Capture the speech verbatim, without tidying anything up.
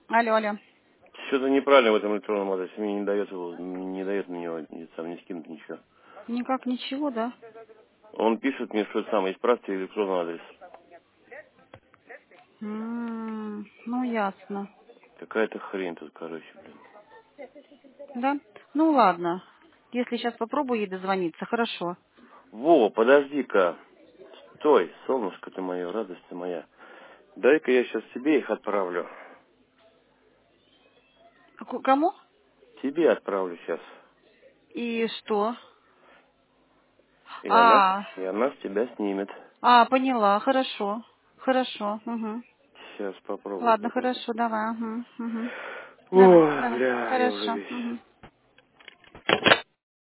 Алло, алло. Что-то неправильно в этом электронном адресе. Мне не дает его, не дает мне его, не- сам не скинуть ничего. Никак ничего, да? Он пишет мне, что это самое, исправьте электронный адрес. М, Ну, ясно. Какая-то хрень тут, короче, блин. Да? Ну, ладно. Если сейчас попробую ей дозвониться, хорошо. Вова, подожди-ка. Стой, солнышко ты мое, радость ты моя. Дай-ка я сейчас тебе их отправлю. А ку- Кому? Тебе отправлю сейчас. И что? И она, А, и она с тебя снимет. а, поняла, хорошо. Хорошо, угу. Сейчас попробую Ладно, только. хорошо, давай, угу, угу. Давай, Ой, давай, бля, я уже хорошо, весь. угу.